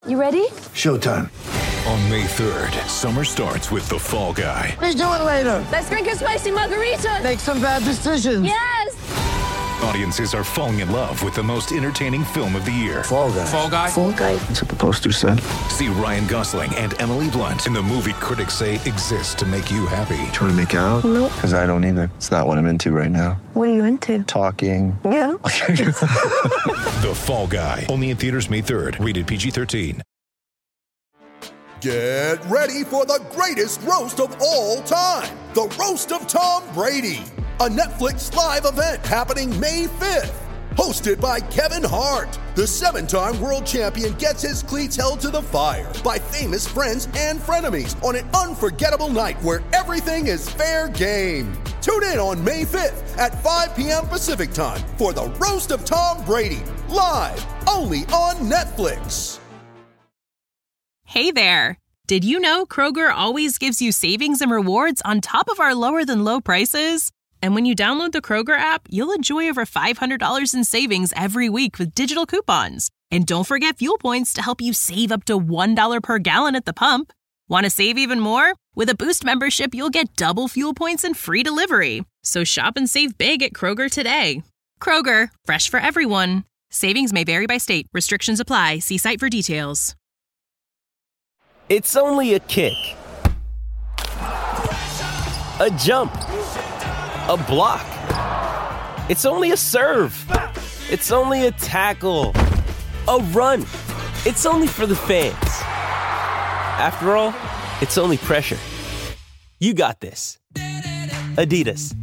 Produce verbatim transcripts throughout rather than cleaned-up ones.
You ready? Showtime. On May third, summer starts with The Fall Guy. Let's do it later. Let's drink a spicy margarita. Make some bad decisions. Yes! Audiences are falling in love with the most entertaining film of the year. Fall Guy. Fall Guy? Fall guy. That's what the poster said. See Ryan Gosling and Emily Blunt in the movie critics say exists to make you happy. Trying to make it out? Nope. Because I don't either. It's not what I'm into right now. What are you into? Talking. Yeah. The Fall Guy. Only in theaters May third. Rated P G thirteen. Get ready for the greatest roast of all time. The Roast of Tom Brady. A Netflix live event happening May fifth. Hosted by Kevin Hart. The seven-time world champion gets his cleats held to the fire by famous friends and frenemies on an unforgettable night where everything is fair game. Tune in on May fifth at five p.m. Pacific time for the Roast of Tom Brady. Live only on Netflix. Hey there! Did you know Kroger always gives you savings and rewards on top of our lower-than-low prices? And when you download the Kroger app, you'll enjoy over five hundred dollars in savings every week with digital coupons. And don't forget fuel points to help you save up to one dollar per gallon at the pump. Want to save even more? With a Boost membership, you'll get double fuel points and free delivery. So shop and save big at Kroger today. Kroger, fresh for everyone. Savings may vary by state. Restrictions apply. See site for details. It's only a kick, a jump, a block. It's only a serve. It's only a tackle, a run. It's only for the fans. After all, it's only pressure. You got this. Adidas.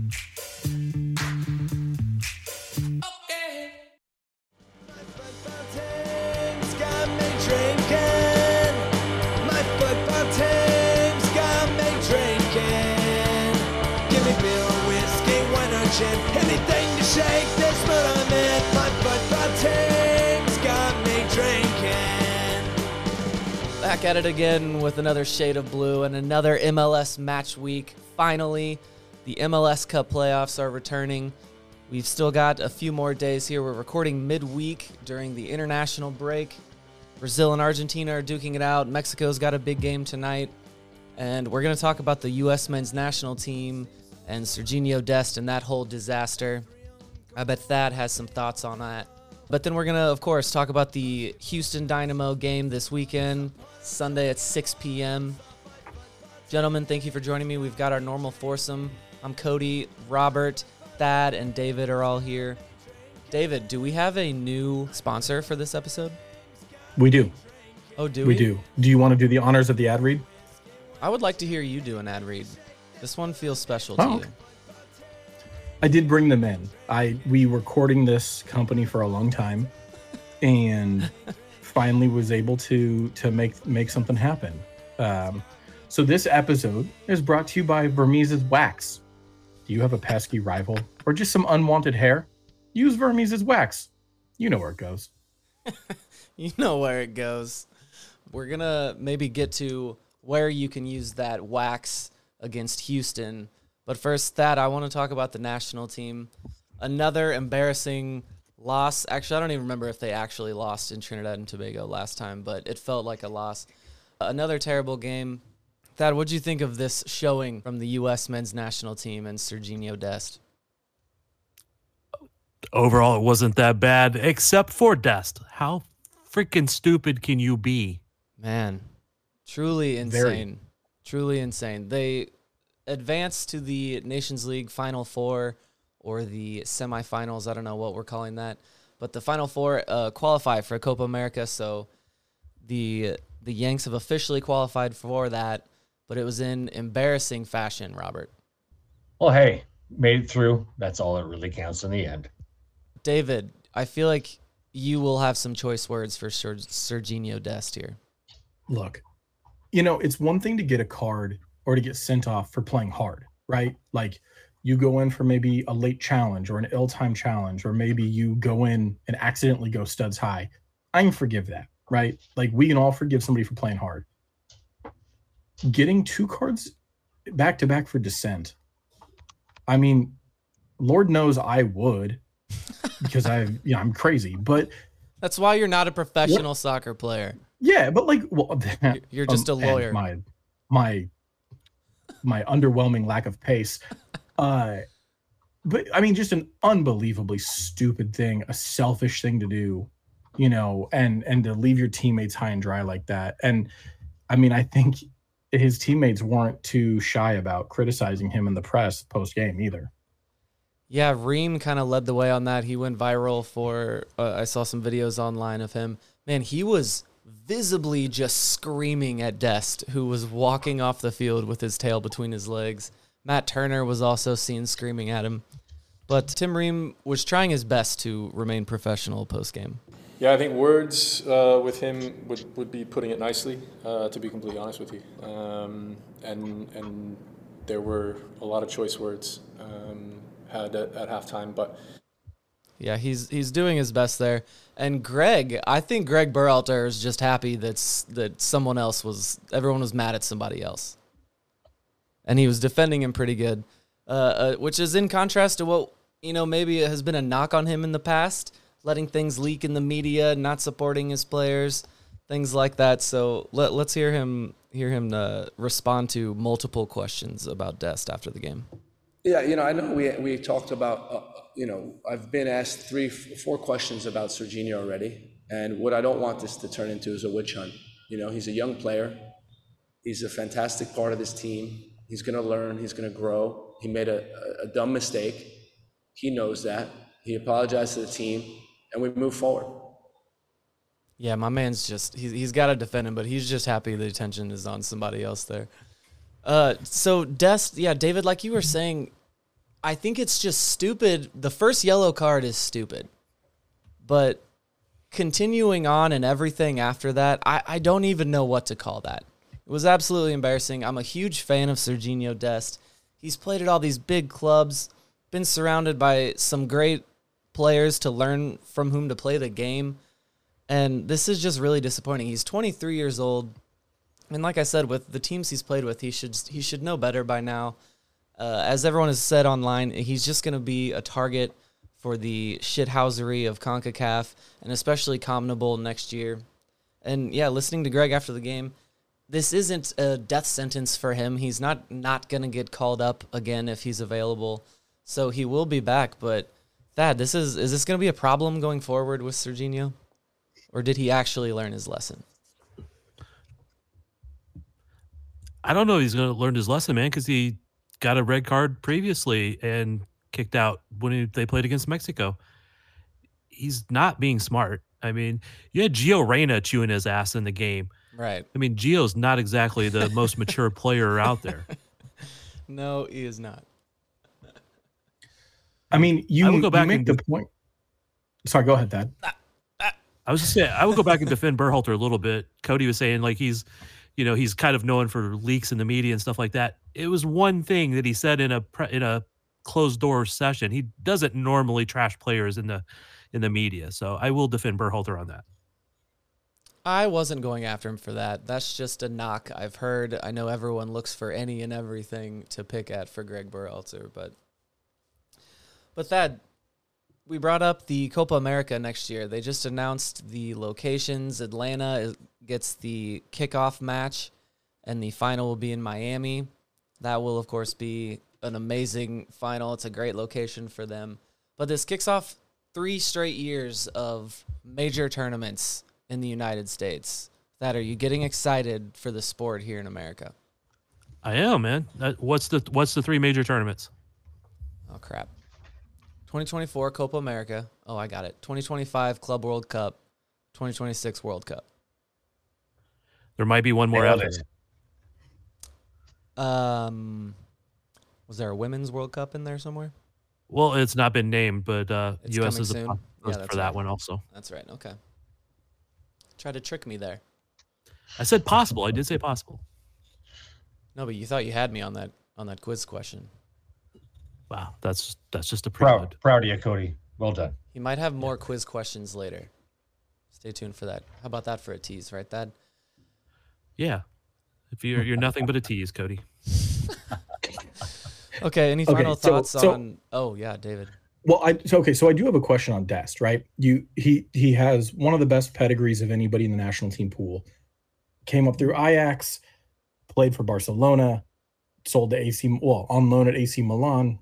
Anything to shake this mood I'm in. My football team's got me drinking. Back at it again with another shade of blue and another M L S match week. Finally, the M L S Cup playoffs are returning. We've still got a few more days here. We're recording midweek during the international break. Brazil and Argentina are duking it out. Mexico's got a big game tonight. And we're going to talk about the U S men's national team and Serginho Dest and that whole disaster. I bet Thad has some thoughts on that. But then we're going to, of course, talk about the Houston Dynamo game this weekend, Sunday at six p.m. Gentlemen, thank you for joining me. We've got our normal foursome. I'm Cody, Robert, Thad, and David are all here. David, do we have a new sponsor for this episode? We do. Oh, do we? We do. Do you want to do the honors of the ad read? I would like to hear you do an ad read. This one feels special to oh, you. Okay. I did bring them in. I we were courting this company for a long time, and finally was able to to make make something happen. Um, so this episode is brought to you by Vermeese's Wax. Do you have a pesky rival or just some unwanted hair? Use Vermeese's Wax. You know where it goes. You know where it goes. We're gonna maybe get to where you can use that wax against Houston. But first, Thad, I want to talk about the national team. Another embarrassing loss. Actually, I don't even remember if they actually lost in Trinidad and Tobago last time, but it felt like a loss. Another terrible game. Thad, what'd you think of this showing from the U S men's national team and Serginho Dest? Overall, it wasn't that bad, except for Dest. How freaking stupid can you be? Man, truly insane. Very. Truly insane. They advanced to the Nations League Final Four or the semifinals. I don't know what we're calling that. But the Final Four uh, qualify for Copa America, so the the Yanks have officially qualified for that, but it was in embarrassing fashion, Robert. Well, hey, made it through. That's all that really counts in the end. David, I feel like you will have some choice words for Ser- Serginho Dest here. Look, you know, it's one thing to get a card or to get sent off for playing hard, right? Like you go in for maybe a late challenge or an ill-timed challenge, or maybe you go in and accidentally go studs high. I can forgive that, right? Like we can all forgive somebody for playing hard. Getting two cards back to back for dissent. I mean, Lord knows I would, because I, you know, I'm crazy, but that's why you're not a professional what? soccer player. Yeah, but like, well, You're just um, a lawyer. and My, my, my underwhelming lack of pace. Uh, but I mean, just an unbelievably stupid thing, a selfish thing to do, you know, and and to leave your teammates high and dry like that. And I mean, I think his teammates weren't too shy about criticizing him in the press post game either. Yeah, Reem kind of led the way on that. He went viral for, uh, I saw some videos online of him. Man, he was visibly just screaming at Dest, who was walking off the field with his tail between his legs. Matt Turner was also seen screaming at him. But Tim Ream was trying his best to remain professional post-game. Yeah, I think words uh, with him would, would be putting it nicely, uh, to be completely honest with you. Um, and and there were a lot of choice words um, had at, at halftime, but yeah, he's he's doing his best there. And Greg, I think Greg Berhalter is just happy that's that someone else was, everyone was mad at somebody else. And he was defending him pretty good, uh, uh, which is in contrast to what, you know, maybe has been a knock on him in the past, letting things leak in the media, not supporting his players, things like that. So let, let's hear him hear him uh, respond to multiple questions about Dest after the game. Yeah, you know, I know we we talked about, uh, you know, I've been asked three, four questions about Serginho already, and what I don't want this to turn into is a witch hunt. You know, he's a young player. He's a fantastic part of this team. He's going to learn. He's going to grow. He made a, a, a dumb mistake. He knows that. He apologized to the team, and we move forward. Yeah, my man's just, he's, he's got to defend him, but he's just happy the attention is on somebody else there. Uh, so, Dest, yeah, David, like you were saying, I think it's just stupid. The first yellow card is stupid. But continuing on and everything after that, I, I don't even know what to call that. It was absolutely embarrassing. I'm a huge fan of Serginho Dest. He's played at all these big clubs, been surrounded by some great players to learn from whom to play the game. And this is just really disappointing. He's twenty-three years old. And like I said, with the teams he's played with, he should he should know better by now. Uh, as everyone has said online, he's just going to be a target for the shithousery of CONCACAF, and especially CONMEBOL next year. And yeah, listening to Greg after the game, this isn't a death sentence for him. He's not not going to get called up again if he's available. So he will be back. But Thad, this is is this going to be a problem going forward with Serginho? Or did he actually learn his lesson? I don't know if he's going to learn his lesson, man, because he got a red card previously and kicked out when he, they played against Mexico. He's not being smart. I mean, you had Gio Reyna chewing his ass in the game. Right. I mean, Gio's not exactly the most mature player out there. No, he is not. I mean, you, I would go back you make and the de- point. Sorry, go ahead, Dad. I was just saying, I would go back and defend Berhalter a little bit. Cody was saying, like, he's, you know, he's kind of known for leaks in the media and stuff like that. It was one thing that he said in a pre- in a closed door session. He doesn't normally trash players in the in the media. So I will defend Berhalter on that. I wasn't going after him for that. That's just a knock I've heard. I know everyone looks for any and everything to pick at for Greg Berhalter, but but that we brought up the Copa America next year. They just announced the locations. Atlanta gets the kickoff match, and the final will be in Miami. That will, of course, be an amazing final. It's a great location for them. But this kicks off three straight years of major tournaments in the United States. That, are you getting excited for the sport here in America? I am, man. Uh, what's the what's the three major tournaments? Oh, crap. twenty twenty-four Copa America. Oh, I got it. twenty twenty-five Club World Cup. twenty twenty-six World Cup. There might be one more Nailed after. it. Um, was there a Women's World Cup in there somewhere? Well, it's not been named, but uh, It's U S coming is a soon. po- Yeah, for that's that right. one also. That's right. Okay. Try to trick me there. I said possible. I did say possible. No, but you thought you had me on that on that quiz question. Wow, that's that's just a prelude. Proud, proud of you, Cody. Well done. He might have more quiz questions later. Stay tuned for that. How about that for a tease, right, Dad? Yeah. If you're you're nothing but a tease, Cody. Okay. Any Okay, final so- thoughts so- on? Oh yeah, David. Well, I so, okay, so I do have a question on Dest, right? You he he has one of the best pedigrees of anybody in the national team pool. Came up through Ajax, played for Barcelona, sold to A C, well, on loan at A C Milan,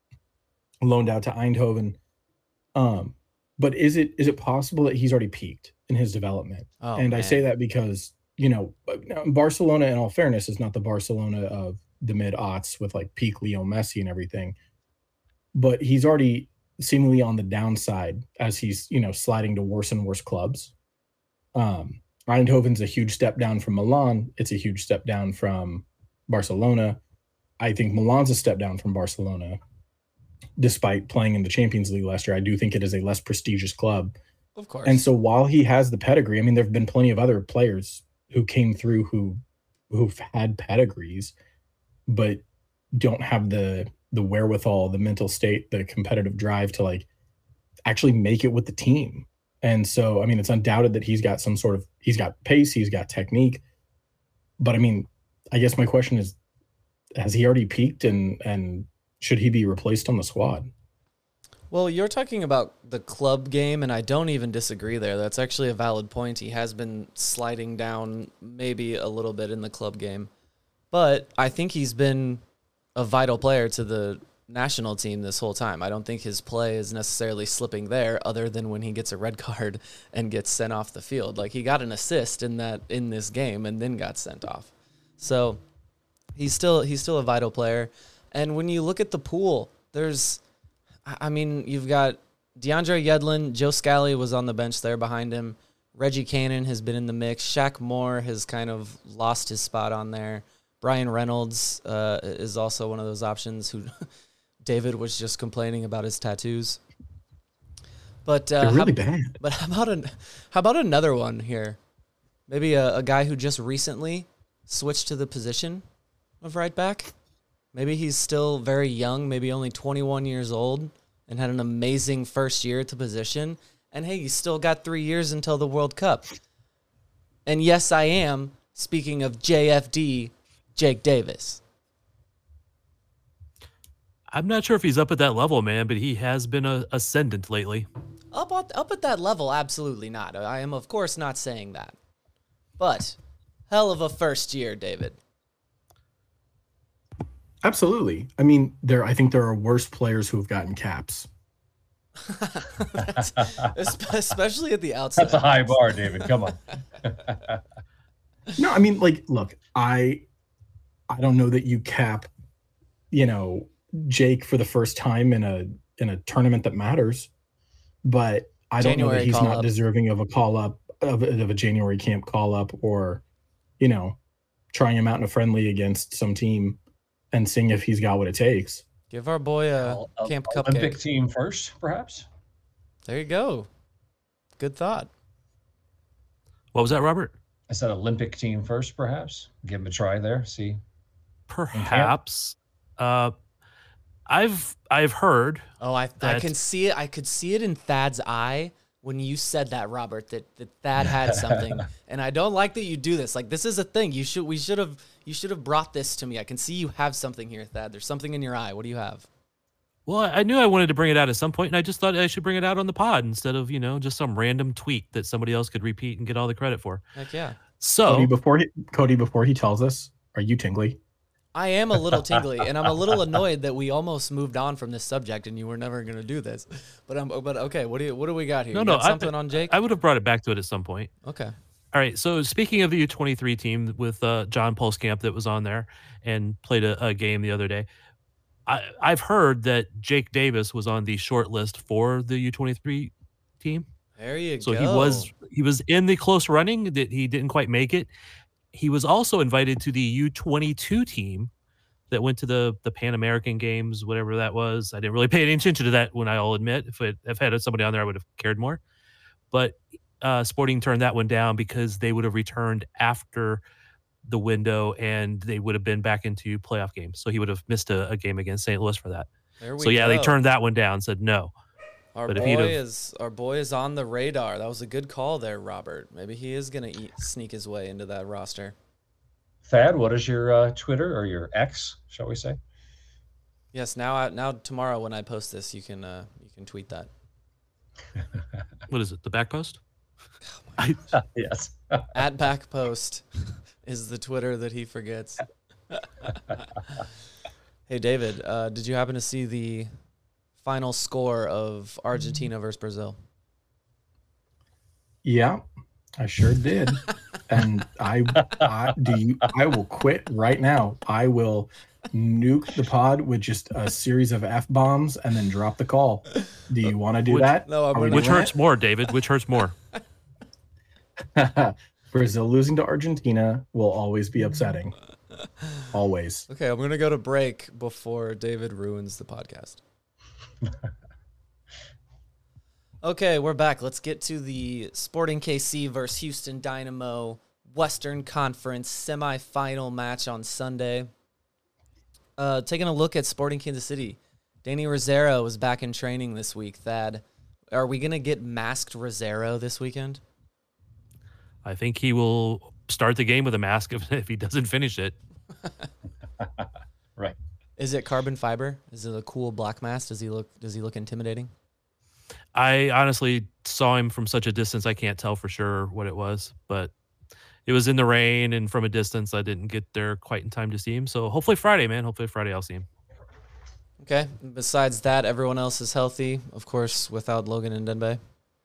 loaned out to Eindhoven. Um, but is it is it possible that he's already peaked in his development? Oh, and man. I say that because, you know, Barcelona, in all fairness, is not the Barcelona of the mid-aughts with like peak Leo Messi and everything. But he's already seemingly on the downside as he's, you know, sliding to worse and worse clubs. Um, Eindhoven's a huge step down from Milan. It's a huge step down from Barcelona. I think Milan's a step down from Barcelona. Despite playing in the Champions League last year, I do think it is a less prestigious club. Of course. And so while he has the pedigree, I mean, there have been plenty of other players who came through who who've had pedigrees, but don't have the the wherewithal, the mental state, the competitive drive to like actually make it with the team. And so, I mean, it's undoubted that he's got some sort of, he's got pace, he's got technique. But I mean, I guess my question is, has he already peaked and and should he be replaced on the squad? Well, you're talking about the club game, and I don't even disagree there. That's actually a valid point. He has been sliding down maybe a little bit in the club game. But I think he's been a vital player to the national team this whole time. I don't think his play is necessarily slipping there other than when he gets a red card and gets sent off the field. Like, he got an assist in that in this game and then got sent off. So he's still he's still a vital player. And when you look at the pool, there's, I mean, you've got DeAndre Yedlin, Joe Scally was on the bench there behind him. Reggie Cannon has been in the mix. Shaq Moore has kind of lost his spot on there. Brian Reynolds uh, is also one of those options who David was just complaining about his tattoos. But uh, they're really how, bad. But how about an, how about another one here? Maybe a, a guy who just recently switched to the position of right back. Maybe he's still very young, maybe only twenty-one years old, and had an amazing first year at the position. And hey, he's still got three years until the World Cup. And yes, I am speaking of J F D, Jake Davis. I'm not sure if he's up at that level, man, but he has been a ascendant lately. Up, at, up at that level, absolutely not. I am, of course, not saying that. But hell of a first year, David. Absolutely. I mean, there. I think there are worse players who have gotten caps. Especially at the outside. That's a high bar, David. Come on. No, I mean, like, look, I, I don't know that you cap, you know, Jake for the first time in a in a tournament that matters, but I don't January know that he's not up. deserving of a call up of, of a January camp call up, or, you know, trying him out in a friendly against some team and seeing if he's got what it takes. Give our boy a I'll, camp I'll, cupcake. Olympic team first, perhaps. There you go. Good thought. What was that, Robert? I said Olympic team first, perhaps. Give him a try there. See. Perhaps. Uh, I've I've heard. Oh, I that... I can see it. I could see it in Thad's eye when you said that, Robert. That that Thad had something, and I don't like that you do this. Like, this is a thing. You should we should have you should have brought this to me. I can see you have something here, Thad. There's something in your eye. What do you have? Well, I knew I wanted to bring it out at some point, and I just thought I should bring it out on the pod instead of, you know, just some random tweet that somebody else could repeat and get all the credit for. Heck yeah. So Cody, before he Cody, before he tells us, are you tingly? I am a little tingly, and I'm a little annoyed that we almost moved on from this subject, and you were never going to do this. But I'm, but okay, what do you, what do we got here? No, you no, got something I, on Jake? I would have brought it back to it at some point. Okay. All right. So speaking of the U twenty-three team with uh, John Pulskamp that was on there and played a, a game the other day, I, I've heard that Jake Davis was on the short list for the U twenty-three team. There you so go. So he was he was in the close running that he didn't quite make it. He was also invited to the U twenty-two team that went to the the Pan American Games, whatever that was. I didn't really pay any attention to that, when I'll admit. If it, if I had somebody on there, I would have cared more. But uh, Sporting turned that one down because they would have returned after the window and they would have been back into playoff games. So he would have missed a, a game against Saint Louis for that. There we so yeah, go. they turned that one down, said no. Our but boy if he'd have, is our boy is on the radar. That was a good call there, Robert. Maybe he is gonna eat, sneak his way into that roster. Thad, what is your uh, Twitter or your X, shall we say? Yes. Now, I, now tomorrow when I post this, you can uh, you can tweet that. What is it? The back post? I, yes. At back post is the Twitter that he forgets. Hey, David, uh, did you happen to see the final score of Argentina versus Brazil? Yeah, I sure did. And I, I do you, I will quit right now. I will nuke the pod with just a series of F bombs and then drop the call. Do you want to do which, that? No, I'm Which hurts it? more, David? Which hurts more? Brazil losing to Argentina will always be upsetting. Always. Okay, I'm going to go to break before David ruins the podcast. Okay, we're back. Let's get to the Sporting K C versus Houston Dynamo Western Conference semifinal match on Sunday. Uh, taking a look at Sporting Kansas City. Danny Rosero is back in training this week. Thad, are we going to get masked Rosero this weekend? I think he will start the game with a mask if, if he doesn't finish it. Right. Is it carbon fiber? Is it a cool black mask? Does he look does he look intimidating? I honestly saw him from such a distance, I can't tell for sure what it was, but it was in the rain and from a distance. I didn't get there quite in time to see him. So hopefully Friday, man. Hopefully Friday I'll see him. Okay. Besides that, everyone else is healthy, of course, without Logan and Denbei.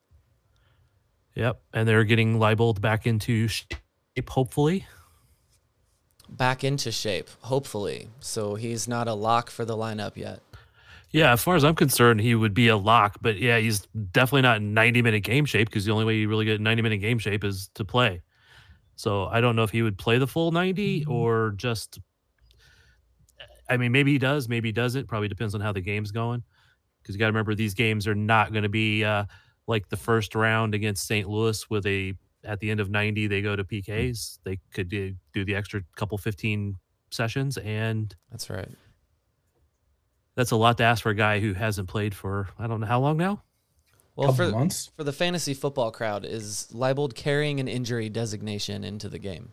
Yep. And they're getting Leibold back into shape, hopefully. Back into shape, hopefully. So he's not a lock for the lineup yet. Yeah, as far as I'm concerned, he would be a lock. But yeah, he's definitely not in ninety-minute game shape because the only way you really get in ninety-minute game shape is to play. So I don't know if he would play the full ninety or just – I mean, maybe he does, maybe he doesn't. Probably depends on how the game's going because you got to remember these games are not going to be uh, – like the first round against Saint Louis with a at the end of ninety they go to P Ks. They could do, do the extra couple fifteen sessions, and that's right. That's a lot to ask for a guy who hasn't played for I don't know how long now. Well, for months for the fantasy football crowd, is Leibold carrying an injury designation into the game?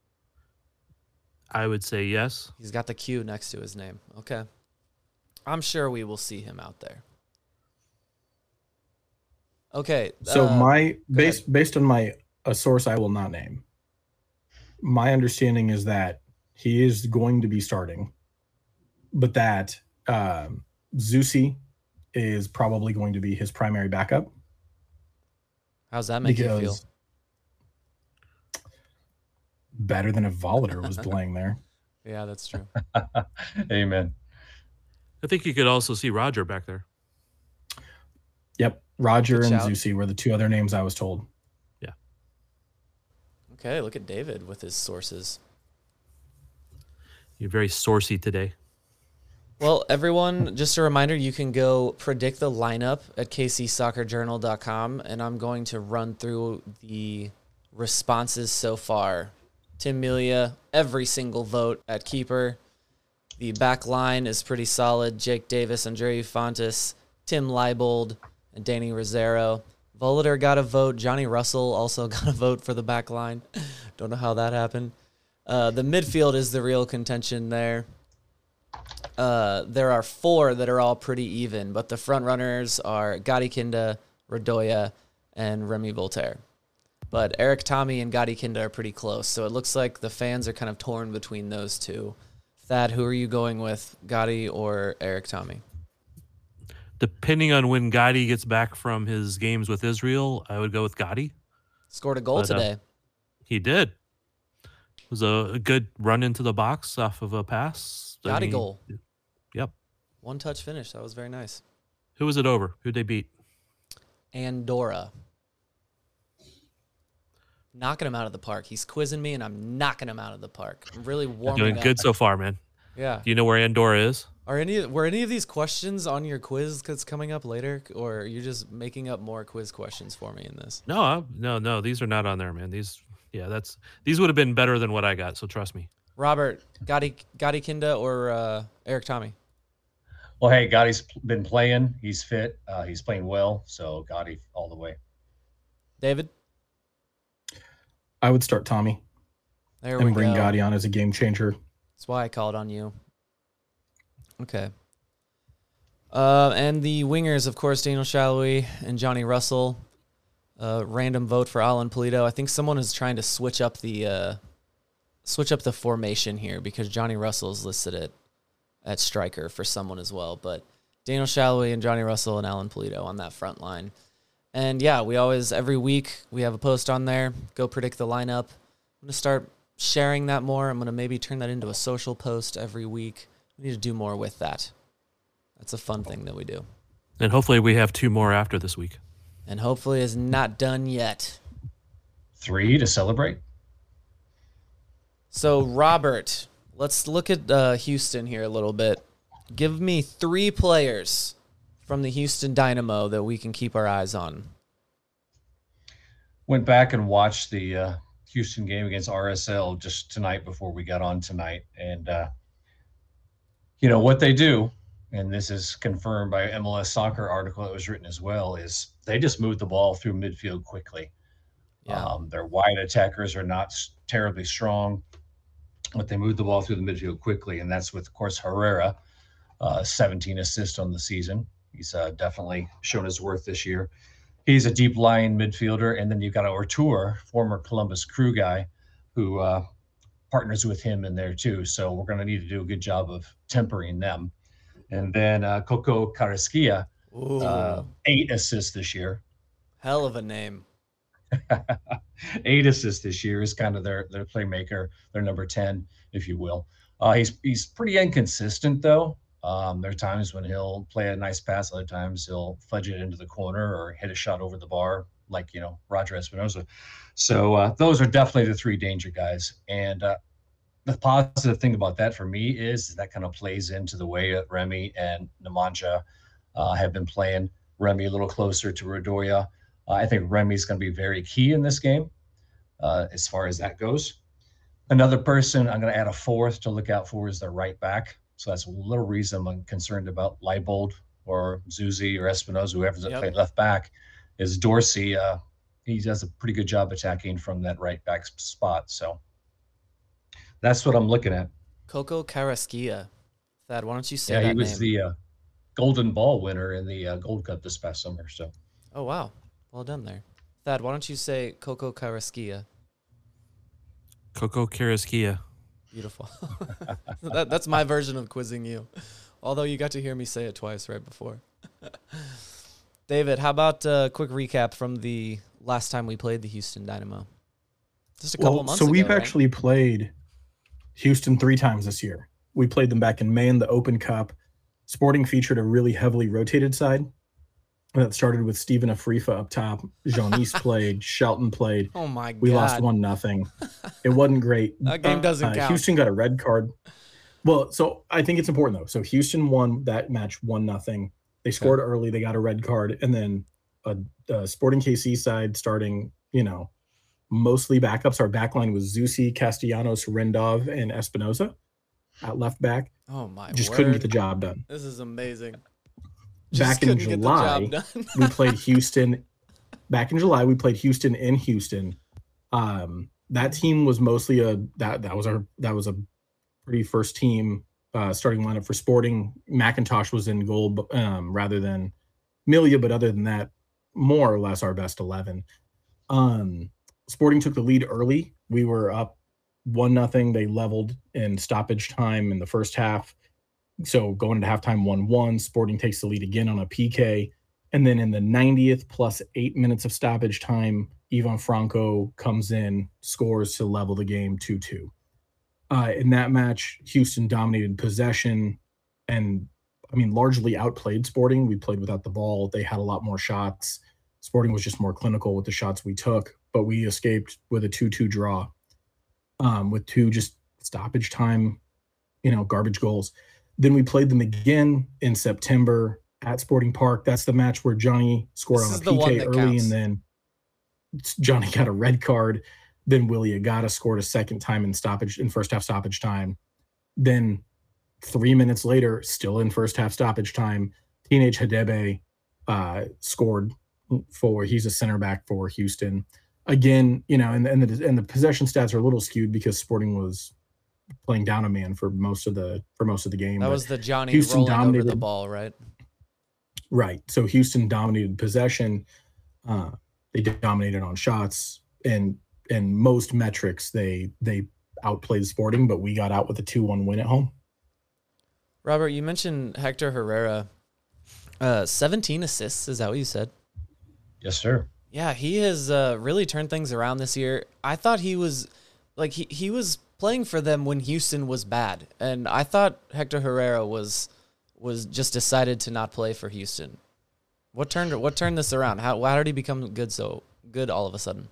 I would say yes. He's got the Q next to his name. Okay, I'm sure we will see him out there. Okay. So uh, my based based on my a source I will not name. My understanding is that he is going to be starting, but that um, Zusi is probably going to be his primary backup. How's that make you feel? Better than if Volater was playing there. Yeah, that's true. Amen. I think you could also see Roger back there. Yep. Roger Good and shout. Zusi were the two other names I was told. Yeah. Okay, look at David with his sources. You're very sourcey today. Well, everyone, just a reminder, you can go predict the lineup at k c soccer journal dot com, and I'm going to run through the responses so far. Tim Melia, every single vote at keeper. The back line is pretty solid. Jake Davis, Andreu Fontes, Tim Leibold, and Danny Rosero. Volater got a vote. Johnny Russell also got a vote for the back line. Don't know how that happened. Uh, the midfield is the real contention there. Uh, there are four that are all pretty even, but the front runners are Gadi Kinda, Radoya, and Remy Voltaire. But Eric Tommy and Gadi Kinda are pretty close, so it looks like the fans are kind of torn between those two. Thad, who are you going with, Gadi or Eric Tommy? Depending on when Gotti gets back from his games with Israel, I would go with Gotti. Scored a goal But, uh, today. He did. It was a, a good run into the box off of a pass. I Gotti mean, goal. Yep. One touch finish. That was very nice. Who was it over? Who'd they beat? Andorra. Knocking him out of the park. He's quizzing me, and I'm knocking him out of the park. I'm really You're warming doing up. good so far, man. Yeah. Do you know where Andorra is? Are any were any of these questions on your quiz that's coming up later, or are you just making up more quiz questions for me in this? No, I, no, no. These are not on there, man. These, yeah, that's these would have been better than what I got. So trust me. Robert, Gadi Gadi Kinda or uh, Eric Tommy? Well, hey, Gotti's been playing. He's fit. Uh, he's playing well. So Gotti all the way. David? I would start Tommy. There we and bring go. Gotti on as a game changer. That's why I called on you. Okay. Uh, and the wingers, of course, Daniel Shalhoub and Johnny Russell. Uh, random vote for Alan Pulido. I think someone is trying to switch up the uh, switch up the formation here because Johnny Russell is listed at at striker for someone as well. But Daniel Shalhoub and Johnny Russell and Alan Pulido on that front line. And yeah, we always every week we have a post on there. Go predict the lineup. I'm gonna start sharing that more. I'm gonna maybe turn that into a social post every week. We need to do more with that. That's a fun thing that we do. And hopefully we have two more after this week. And hopefully it's not done yet. Three to celebrate. So, Robert, let's look at uh, Houston here a little bit. Give me three players from the Houston Dynamo that we can keep our eyes on. Went back and watched the uh, Houston game against R S L just tonight before we got on tonight. And, uh, you know, what they do, and this is confirmed by an M L S Soccer article that was written as well, is they just move the ball through midfield quickly. Yeah. Um, their wide attackers are not terribly strong, but they move the ball through the midfield quickly. And that's with, of course, Herrera, uh, seventeen assists on the season. He's uh, definitely shown his worth this year. He's a deep lying midfielder. And then you've got Ortur, former Columbus Crew guy, who uh, partners with him in there too. So we're going to need to do a good job of tempering them. And then uh, Coco Carrasquilla, uh, eight assists this year. Hell of a name. Eight assists this year is kind of their their playmaker, their number ten, if you will. Uh, he's he's pretty inconsistent though. Um, there are times when he'll play a nice pass, other times he'll fudge it into the corner or hit a shot over the bar, like you know Roger Espinoza. So uh, those are definitely the three danger guys. And uh, the positive thing about that for me is that kind of plays into the way that Remy and Nemanja uh, have been playing. Remy a little closer to Radoja. Uh, I think Remy's going to be very key in this game uh, as far as that goes. Another person I'm going to add a fourth to look out for is the right back. So that's a little reason I'm concerned about Leibold or Zuzi or Espinoza, whoever's yep. played left back, is Dorsey. Uh, he does a pretty good job attacking from that right back spot. So that's what I'm looking at. Coco Carrasquilla. Thad, why don't you say yeah, that he was name? the uh, Golden Ball winner in the uh, Gold Cup this past summer. So. Oh, wow. Well done there. Thad, why don't you say Coco Carrasquilla? Coco Carrasquilla. Beautiful. that, that's my version of quizzing you. Although you got to hear me say it twice right before. David, how about a quick recap from the last time we played the Houston Dynamo? Just a couple well, months so ago, we've right? actually played Houston three times this year. We played them back in May in the Open Cup. Sporting featured a really heavily rotated side. That started with Stephen Afrifa up top. Jean-Yves played. Shelton played. Oh, my God. We lost one nothing. It wasn't great. That game doesn't uh, count. Houston got a red card. Well, so I think it's important, though. So Houston won that match one nothing. They scored okay. early. They got a red card. And then a, a Sporting K C side starting, you know, mostly backups. Our back line was Zusi, Castellanos, Rendov, and Espinoza at left back. Oh, my Just word. couldn't get the job done. This is amazing. Back in July, we played Houston. Back in July, we played Houston in Houston. Um, that team was mostly a that that was our that was a pretty first team uh, starting lineup for Sporting. McIntosh was in goal um, rather than Milia, but other than that, more or less our best eleven. Um, Sporting took the lead early. We were up one nothing. They leveled in stoppage time in the first half. So going into halftime one one, Sporting takes the lead again on a P K. And then in the ninetieth plus eight minutes of stoppage time, Ivan Franco comes in, scores to level the game two two. Uh, in that match, Houston dominated possession and, I mean, largely outplayed Sporting. We played without the ball. They had a lot more shots. Sporting was just more clinical with the shots we took, but we escaped with a two two draw um, with two just stoppage time, you know, garbage goals. Then we played them again in September at Sporting Park. That's the match where Johnny scored this on a P K early, counts. and then Johnny got a red card. Then Willie Agata scored a second time in stoppage in first half stoppage time. Then three minutes later, still in first half stoppage time, Teenage Hadebe uh, scored for. He's a center back for Houston. Again, you know, and and the and the possession stats are a little skewed because Sporting was playing down a man for most of the for most of the game. That but was the Johnny Houston rolling dominated. over the ball, right? Right. So Houston dominated possession. Uh, they dominated on shots, and and most metrics they they outplayed Sporting, but we got out with a two one win at home. Robert, you mentioned Hector Herrera. Uh, seventeen assists, is that what you said? Yes, sir. Yeah, he has uh, really turned things around this year. I thought he was like he, he was playing for them when Houston was bad, and I thought Hector Herrera was was just decided to not play for Houston. What turned what turned this around? How how did he become good so good all of a sudden?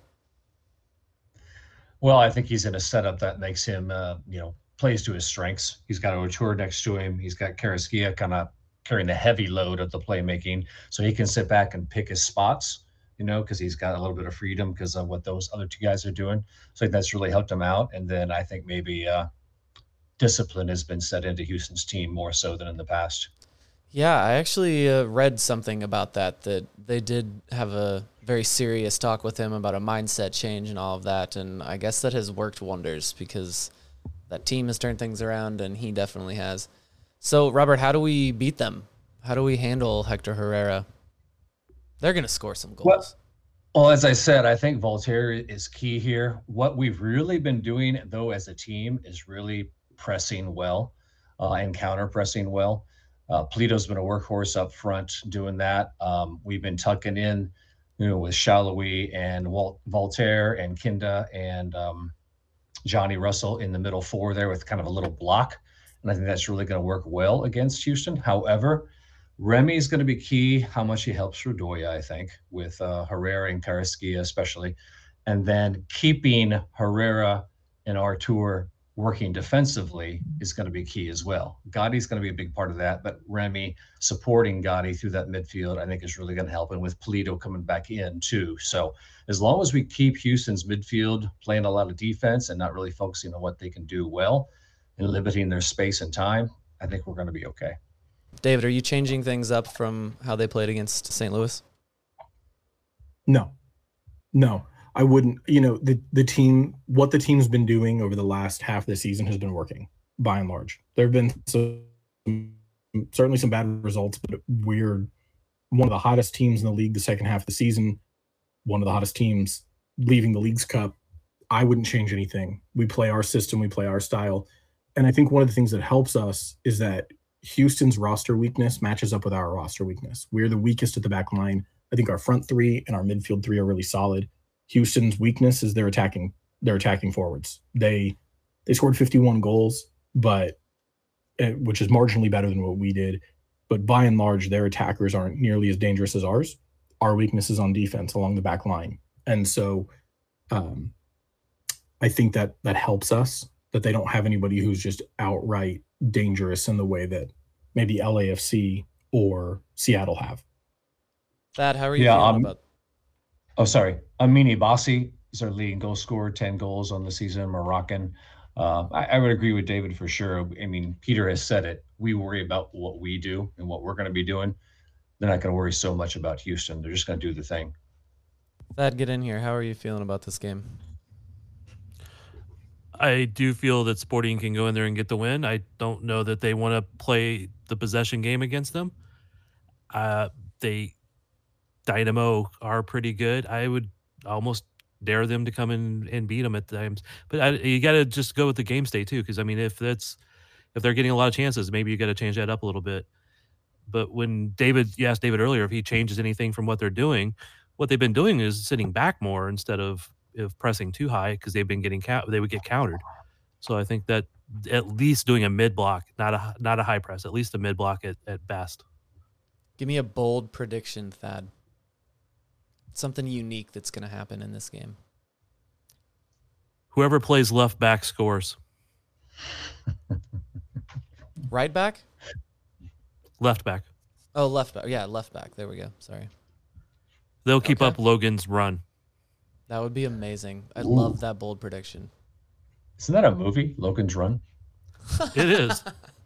Well, I think he's in a setup that makes him, uh, you know, plays to his strengths. He's got Ochoa next to him. He's got Carrasquilla kind of carrying the heavy load of the playmaking, so he can sit back and pick his spots, you know, because he's got a little bit of freedom because of what those other two guys are doing. So I think that's really helped him out. And then I think maybe uh, discipline has been set into Houston's team more so than in the past. Yeah, I actually uh, read something about that, that they did have a very serious talk with him about a mindset change and all of that, and I guess that has worked wonders because that team has turned things around, and he definitely has. So, Robert, how do we beat them? How do we handle Hector Herrera? They're going to score some goals. Well, well, as I said, I think Voltaire is key here. What we've really been doing, though, as a team is really pressing well uh, and counter-pressing well. Uh, Polito's been a workhorse up front doing that. Um, we've been tucking in, you know, with Shallowy and Walt, Voltaire and Kinda and um, Johnny Russell in the middle four there with kind of a little block. And I think that's really going to work well against Houston. However, Remy is going to be key, how much he helps Rudoya, I think, with uh, Herrera and Carrasquilla especially. And then keeping Herrera and Artur working defensively is going to be key as well. Gotti's going to be a big part of that, but Remy supporting Gotti through that midfield, I think is really going to help. And with Polito coming back in too. So as long as we keep Houston's midfield playing a lot of defense and not really focusing on what they can do well and limiting their space and time, I think we're going to be okay. David, are you changing things up from how they played against Saint Louis? No, no. I wouldn't, you know, the, the team, what the team's been doing over the last half of the season has been working by and large. There have been some, certainly some bad results, but we're one of the hottest teams in the league the second half of the season, one of the hottest teams leaving the Leagues Cup. I wouldn't change anything. We play our system, we play our style. And I think one of the things that helps us is that Houston's roster weakness matches up with our roster weakness. We're the weakest at the back line. I think our front three and our midfield three are really solid. Houston's weakness is their attacking their attacking forwards. They they scored fifty-one goals, but which is marginally better than what we did. But by and large, their attackers aren't nearly as dangerous as ours. Our weakness is on defense along the back line, and so um, I think that that helps us that they don't have anybody who's just outright dangerous in the way that maybe L A F C or Seattle have. Thad, how are you yeah, feeling um, about? Oh, sorry. Amini Bassi is our leading goal scorer, ten goals on the season, Moroccan. Uh, I, I would agree with David for sure. I mean, Peter has said it. We worry about what we do and what we're going to be doing. They're not going to worry so much about Houston. They're just going to do the thing. Thad, get in here. How are you feeling about this game? I do feel that Sporting can go in there and get the win. I don't know that they want to play the possession game against them. Uh, they Dynamo are pretty good. I would almost dare them to come in and beat them at times. But I, you got to just go with the game state too, because I mean, if that's if they're getting a lot of chances, maybe you got to change that up a little bit. But when David, you asked David earlier if he changes anything from what they're doing, what they've been doing is sitting back more instead of of pressing too high because they've been getting count. They would get countered. So I think that at least doing a mid block, not a not a high press, at least a mid block at, at best. Give me a bold prediction, Thad. Something unique that's going to happen in this game. Whoever plays left back scores. Right back? Left back. Oh, left back. Yeah, left back. There we go. Sorry. They'll keep Okay. up Logan's run. That would be amazing. I Ooh. love that bold prediction. Isn't that a movie, Logan's Run? It is.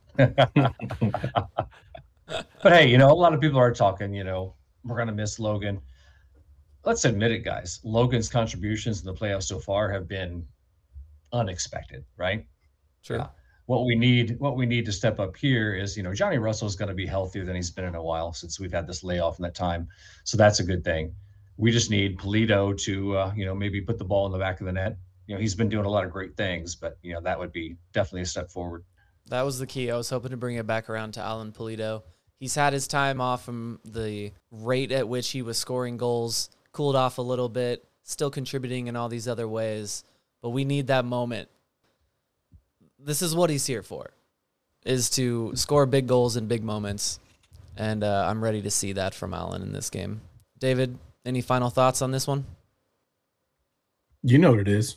But hey, you know, a lot of people are talking, you know, we're going to miss Logan. Let's admit it, guys. Logan's contributions in the playoffs so far have been unexpected, right? Sure. Yeah. what we need, what we need to step up here is, you know, Johnny Russell is going to be healthier than he's been in a while since we've had this layoff in that time. So that's a good thing. We just need Polito to, uh, you know, maybe put the ball in the back of the net. You know, he's been doing a lot of great things, but, you know, that would be definitely a step forward. That was the key. I was hoping to bring it back around to Alan Polito. He's had his time off from the rate at which he was scoring goals, cooled off a little bit, still contributing in all these other ways. But we need that moment. This is what he's here for, is to score big goals in big moments. And uh, I'm ready to see that from Alan in this game. David, any final thoughts on this one? You know what it is.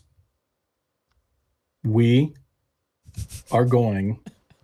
We are going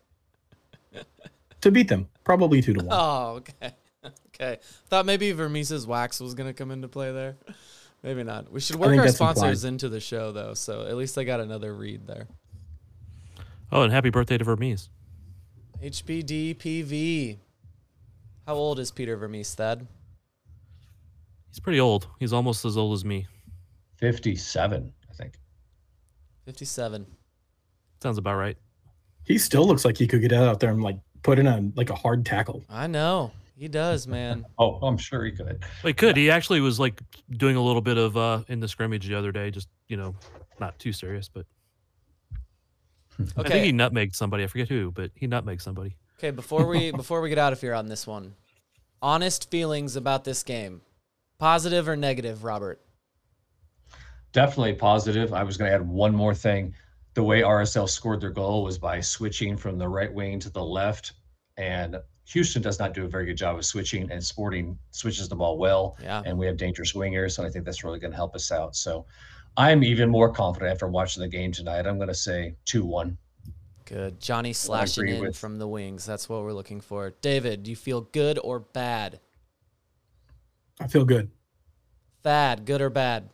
to beat them, probably two to one. Oh, okay. Okay. Thought maybe Vermees's wax was going to come into play there. Maybe not. We should work our sponsors into the show, though, so at least I got another read there. Oh, and happy birthday to Vermees. H B D P V. How old is Peter Vermees, Thad? He's pretty old. He's almost as old as me. fifty-seven, I think. fifty-seven. Sounds about right. He still looks like he could get out there and like put in a like a hard tackle. I know. He does, man. Oh, I'm sure he could. Well, he could. He actually was like doing a little bit of uh in the scrimmage the other day, just, you know, not too serious, but okay. I think he nutmegged somebody. I forget who, but he nutmegged somebody. Okay, before we before we get out of here on this one, honest feelings about this game. Positive or negative, Robert? Definitely positive. I was going to add one more thing. The way R S L scored their goal was by switching from the right wing to the left. And Houston does not do a very good job of switching, and Sporting switches the ball well. Yeah. And we have dangerous wingers, and I think that's really going to help us out. So I'm even more confident after watching the game tonight. I'm going to say two one. Good. Johnny slashing in with. from the wings. That's what we're looking for. David, do you feel good or bad? I feel good. Thad, good or bad?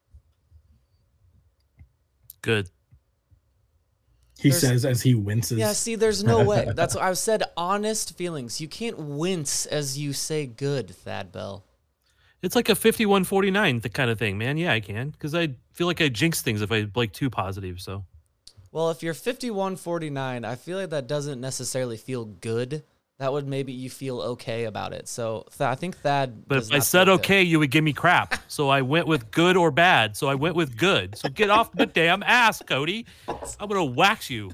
Good. He There's- says as he winces. Yeah, see, there's no way. That's what I said, honest feelings. You can't wince as you say good, Thad Bell. It's like a fifty-one forty-nine th- kind of thing, man. Yeah, I can, because I feel like I jinx things if I like too positive. So, Well, if you're fifty-one forty-nine, I feel like that doesn't necessarily feel good. That would maybe you feel okay about it. So Th- I think Thad. but does if I not said feel good. okay, you would give me crap. So I went with good or bad. So I went with good. So get off the damn ass, Cody. I'm gonna wax you.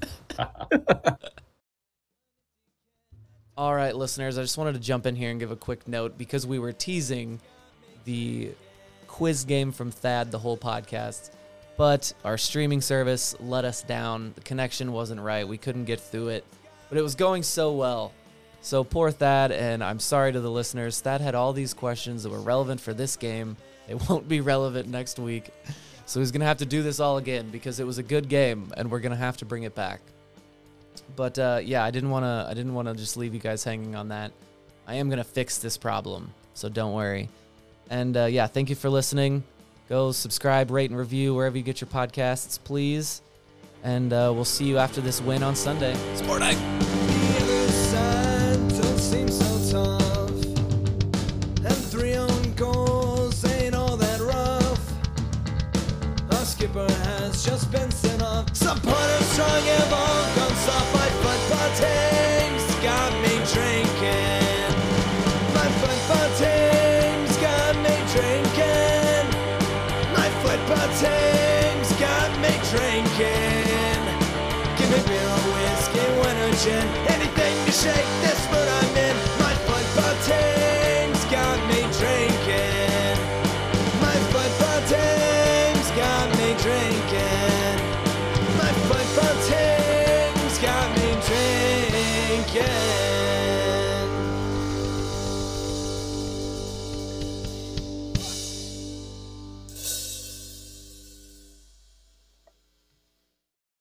All right, listeners, I just wanted to jump in here and give a quick note because we were teasing the quiz game from Thad the whole podcast, but our streaming service let us down. The connection wasn't right. We couldn't get through it, but it was going so well. So poor Thad, and I'm sorry to the listeners. Thad had all these questions that were relevant for this game. They won't be relevant next week. So he's going to have to do this all again because it was a good game, and we're going to have to bring it back. But uh, yeah, I didn't want to I didn't want to just leave you guys hanging on that. I am going to fix this problem, so don't worry. And uh, yeah, thank you for listening. Go subscribe, rate, and review wherever you get your podcasts, please. And uh, we'll see you after this win on Sunday. Sport night. The other side don't seem so tough, and three own goals ain't all that rough. Our skipper has just been sent off. Supporters strong and ball comes off. My football team's got me drinking. My football team's got me drinking. My football team's got me drinking. Give me beer or whiskey, wine or gin, anything to shake this mood I'm in.